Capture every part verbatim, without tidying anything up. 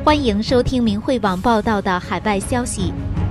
欢迎收听明慧网报道的海外消息。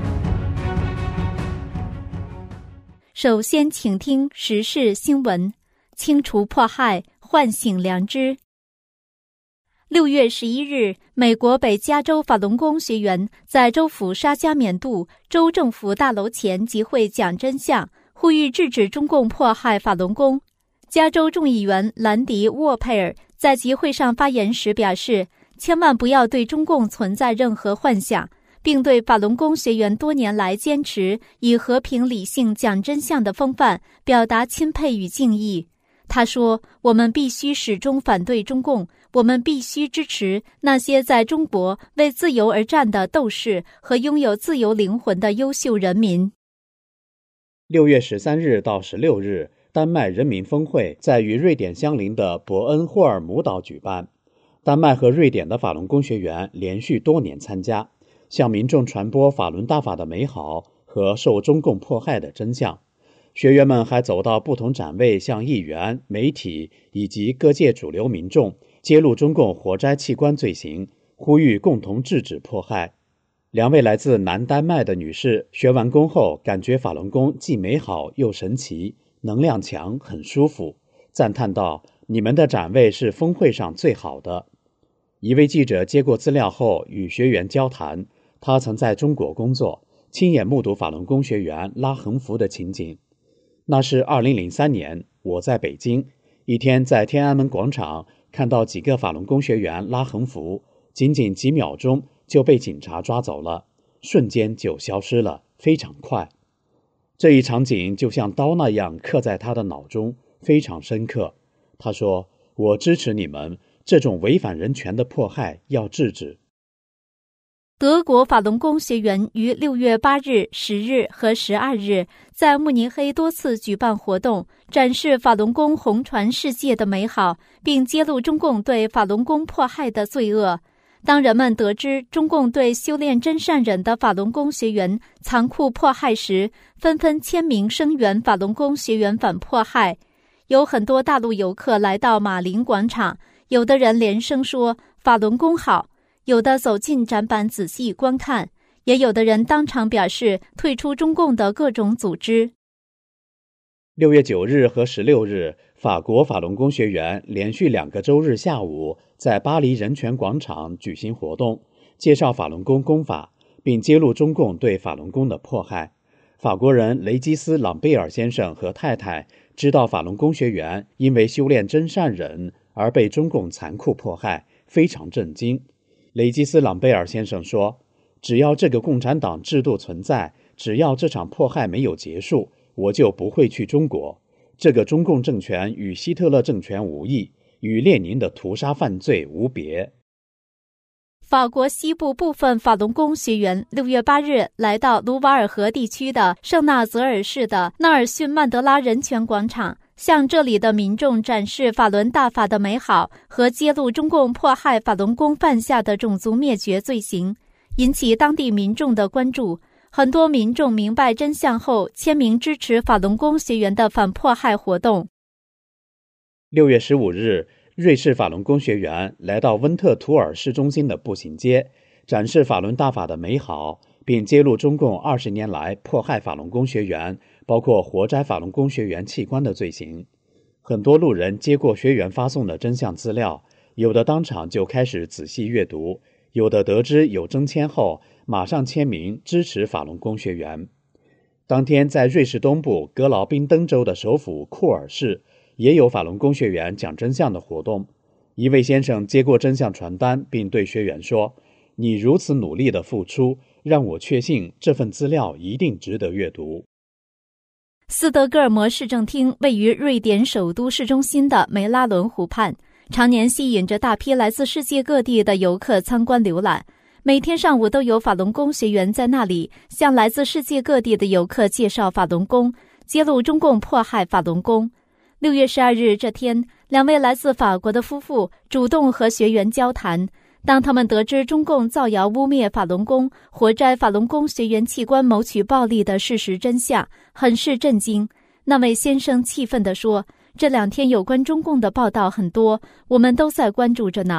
首先请听时事新闻：清除迫害，唤醒良知。六月十一日，美国北加州法轮功学员在州府沙加缅度州政府大楼前集会讲真相，呼吁制止中共迫害法轮功。加州众议员兰迪·沃佩尔在集会上发言时表示，千万不要对中共存在任何幻想，并对法轮功学员多年来坚持以和平理性讲真相的风范表达钦佩与敬意。他说，我们必须始终反对中共，我们必须支持那些在中国为自由而战的斗士和拥有自由灵魂的优秀人民。 六月十三日到十六日，丹麦人民峰会在与瑞典相邻的伯恩霍尔姆岛举办。丹麦和瑞典的法轮功学员连续多年参加，向民众传播法轮大法的美好和受中共迫害的真相。学员们还走到不同展位，向议员、媒体以及各界主流民众揭露中共活摘器官罪行，呼吁共同制止迫害。两位来自南丹麦的女士学完功后，感觉法轮功既美好又神奇，能量强，很舒服，赞叹道：“你们的展位是峰会上最好的。”一位记者接过资料后与学员交谈，他曾在中国工作，亲眼目睹法轮功学员拉横幅的情景。那是二零零三年，我在北京，一天在天安门广场看到几个法轮功学员拉横幅，仅仅几秒钟就被警察抓走了，瞬间就消失了，非常快。这一场景就像刀那样刻在他的脑中，非常深刻。他说：“我支持你们，这种违反人权的迫害要制止。” 德国法轮功学员于六月八日、十日和十二日在慕尼黑多次举办活动，展示法轮功红传世界的美好，并揭露中共对法轮功迫害的罪恶。当人们得知中共对修炼真善忍的法轮功学员残酷迫害时，纷纷签名声援法轮功学员反迫害。有很多大陆游客来到马林广场，有的人连声说法轮功好，有的走进展板仔细观看，也有的人当场表示退出中共的各种组织。 六月九日和十六日，法国法轮功学员连续两个周日下午在巴黎人权广场举行活动，介绍法轮功功法，并揭露中共对法轮功的迫害。法国人雷基斯·朗贝尔先生和太太知道法轮功学员因为修炼真善忍而被中共残酷迫害，非常震惊。雷基斯·朗贝尔先生说：“只要这个共产党制度存在，只要这场迫害没有结束，我就不会去中国。这个中共政权与希特勒政权无异，与列宁的屠杀犯罪无别。” 法国西部部分法轮功学员六月八日来到卢瓦尔河地区的圣纳泽尔市的纳尔逊曼德拉人权广场，向这里的民众展示法轮大法的美好和揭露中共迫害法轮功犯下的种族灭绝罪行，引起当地民众的关注。很多民众明白真相后签名支持法轮功学员的反迫害活动。 六月十五日，瑞士法轮功学员来到温特图尔市中心的步行街，展示法轮大法的美好，并揭露中共二十年来迫害法轮功学员，包括活摘法轮功学员器官的罪行。很多路人接过学员发送的真相资料，有的当场就开始仔细阅读，有的得知有征签后马上签名支持法轮功学员。当天在瑞士东部格劳宾登州的首府库尔市也有法轮功学员讲真相的活动。一位先生接过真相传单，并对学员说：“你如此努力的付出，让我确信这份资料一定值得阅读。” 斯德哥尔摩市政厅位于瑞典首都市中心的梅拉伦湖畔，常年吸引着大批来自世界各地的游客参观浏览。每天上午都有法轮功学员在那里向来自世界各地的游客介绍法轮功，揭露中共迫害法轮功。六月十二日这天，两位来自法国的夫妇主动和学员交谈。当他们得知中共造谣污蔑法轮功、活摘法轮功学员器官谋取暴利的事实真相，很是震惊。那位先生气愤地说：“这两天有关中共的报道很多，我们都在关注着呢。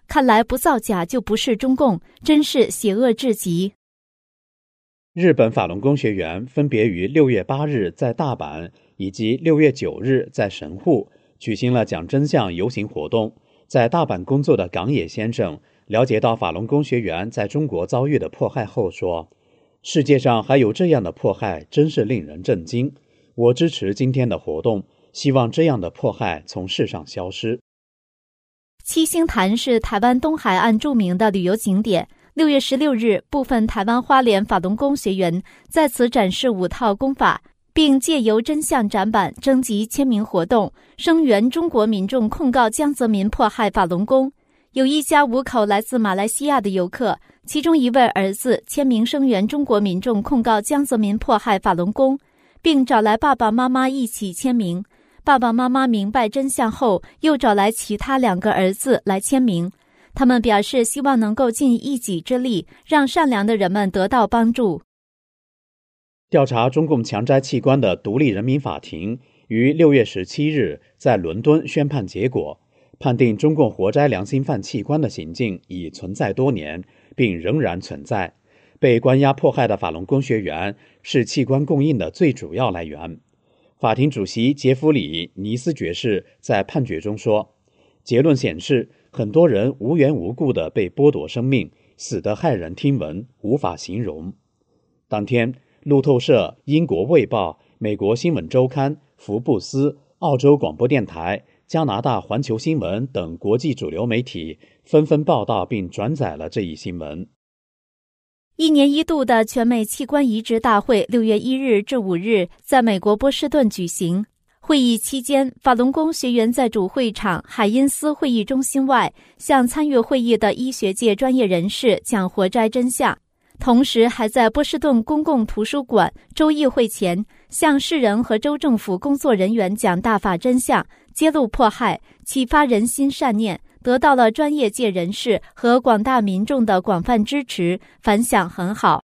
看来不造假就不是中共，真是邪恶至极。 日本法轮功学员分别于六月八日在大阪以及六月九日在神户举行了讲真相游行活动。在大阪工作的冈野先生了解到法轮功学员在中国遭遇的迫害后说，世界上还有这样的迫害，真是令人震惊。我支持今天的活动，希望这样的迫害从世上消失。 七星潭是台湾东海岸著名的旅游景点。六月十六日，部分台湾花莲法轮功学员在此展示五套功法，并借由真相展板征集签名活动，声援中国民众控告江泽民迫害法轮功。有一家五口来自马来西亚的游客，其中一位儿子签名声援中国民众控告江泽民迫害法轮功，并找来爸爸妈妈一起签名。爸爸妈妈明白真相后，又找来其他两个儿子来签名。他们表示希望能够尽一己之力，让善良的人们得到帮助。 调查中共强摘器官的独立人民法庭于六月十七日在伦敦宣判结果，判定中共活摘良心犯器官的行径已存在多年，并仍然存在。被关押迫害的法轮功学员是器官供应的最主要来源。法庭主席杰弗里·尼斯爵士在判决中说，结论显示，很多人无缘无故地被剥夺生命，死得骇人听闻，无法形容。当天，路透社、英国卫报、美国新闻周刊、福布斯、澳洲广播电台、加拿大环球新闻等国际主流媒体纷纷报道并转载了这一新闻。 一年一度的全美器官移植大会六月一日至五日在美国波士顿举行。会议期间，法轮功学员在主会场海因斯会议中心外向参与会议的医学界专业人士讲活摘真相，同时还在波士顿公共图书馆州议会前向世人和州政府工作人员讲大法真相，揭露迫害，启发人心善念，得到了专业界人士和广大民众的广泛支持，反响很好。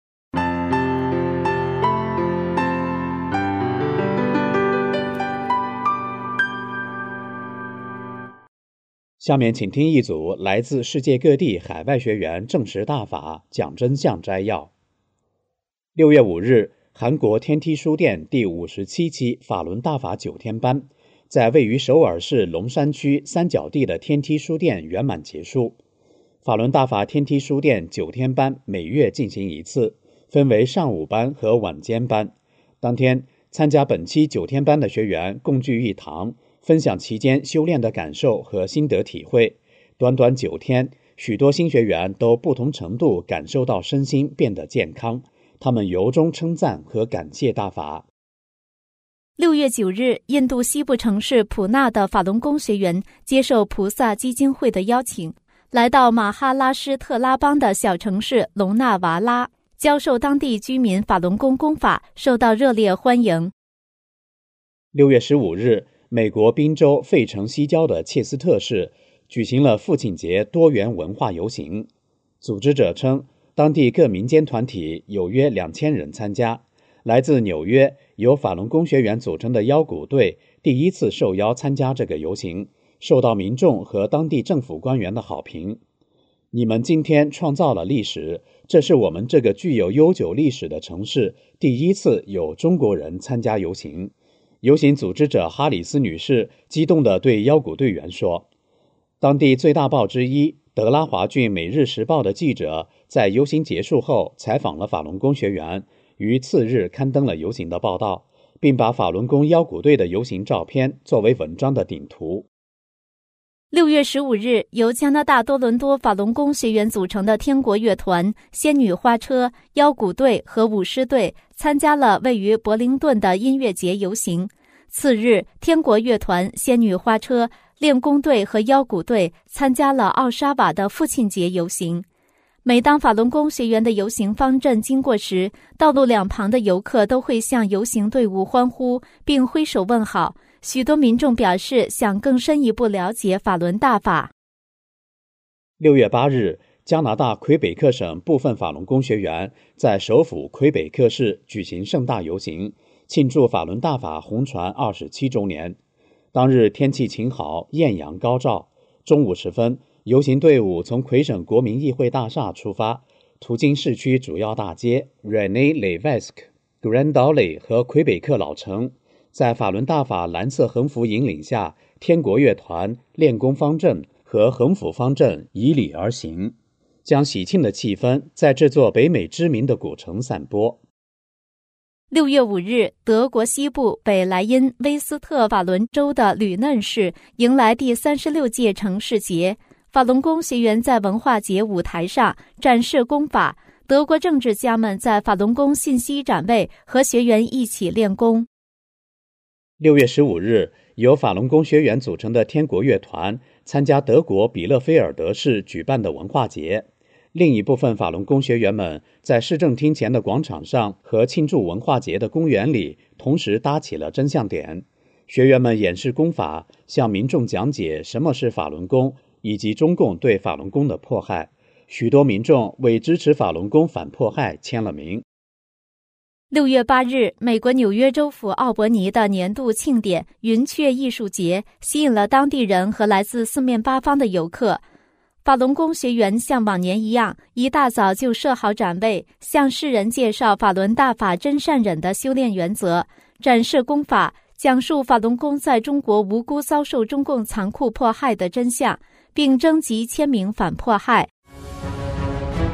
下面请听一组来自世界各地海外学员证实大法讲真相摘要。六月五日，韩国天梯书店第五十七期法轮大法九天班在位于首尔市龙山区三角地的天梯书店圆满结束。法轮大法天梯书店九天班每月进行一次，分为上午班和晚间班。当天，参加本期九天班的学员共聚一堂，分享期间修炼的感受和心得体会。短短九天，许多新学员都不同程度感受到身心变得健康，他们由衷称赞和感谢大法。 六月九日，印度西部城市普纳的法轮功学员接受菩萨基金会的邀请，来到马哈拉施特拉邦的小城市隆纳瓦拉，教授当地居民法轮功功法，受到热烈欢迎。 六月十五日，美国宾州费城西郊的切斯特市举行了父亲节多元文化游行。组织者称，当地各民间团体有约两千人参加。来自纽约由法轮功学员组成的腰鼓队第一次受邀参加这个游行，受到民众和当地政府官员的好评。你们今天创造了历史，这是我们这个具有悠久历史的城市第一次有中国人参加游行。游行组织者哈里斯女士激动地对腰鼓队员说，当地最大报之一德拉华郡每日时报的记者在游行结束后采访了法轮功学员，于次日刊登了游行的报道，并把法轮功腰鼓队的游行照片作为文章的顶图。 六月十五日，由加拿大多伦多法轮功学员组成的天国乐团、仙女花车、腰鼓队和舞狮队参加了位于柏林顿的音乐节游行。次日，天国乐团、仙女花车、练功队和腰鼓队参加了奥沙瓦的父亲节游行。每当法轮功学员的游行方阵经过时，道路两旁的游客都会向游行队伍欢呼，并挥手问好。许多民众表示想更深一步了解法轮大法。 六月八日，加拿大魁北克省部分法轮功学员在首府魁北克市举行盛大游行，庆祝法轮大法红传二十七周年。当日天气晴好，艳阳高照。中午时分， 游行队伍从魁省国民议会大厦出发，途经市区主要大街 René-Lévesque、Grand Alley 和魁北克老城，在法轮大法蓝色横幅引领下，天国乐团、练功方阵和横幅方阵以礼而行，将喜庆的气氛在这座北美知名的古城散播。 六月五日，德国西部北莱茵威斯特法伦州的吕嫩市迎来第三十六届城市节。法轮功学员在文化节舞台上展示功法，德国政治家们在法轮功信息展位和学员一起练功。 六月十五日，由法轮功学员组成的天国乐团参加德国比勒菲尔德市举办的文化节。另一部分法轮功学员们在市政厅前的广场上和庆祝文化节的公园里同时搭起了真相点。学员们演示功法，向民众讲解什么是法轮功以及中共对法轮功的迫害。许多民众为支持法轮功反迫害签了名。 六月八日，美国纽约州府奥伯尼的年度庆典云雀艺术节吸引了当地人和来自四面八方的游客。法轮功学员像往年一样，一大早就设好展位，向世人介绍法轮大法真善忍的修炼原则，展示功法，讲述法轮功在中国无辜遭受中共残酷迫害的真相，并征集签名反迫害。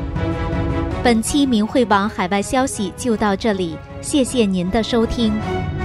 本期明慧网海外消息就到这里，谢谢您的收听。